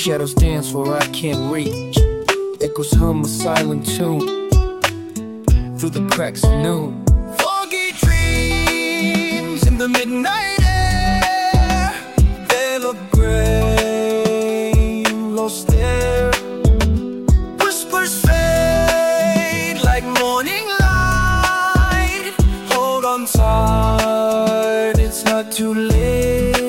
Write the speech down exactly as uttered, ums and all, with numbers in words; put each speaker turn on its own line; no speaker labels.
Shadows dance where I can't reach. Echoes hum a silent tune through the cracks of noon. Foggy dreams in the midnight air, veil of gray, lost there. Whispers fade like morning light. Hold on tight, it's not too late.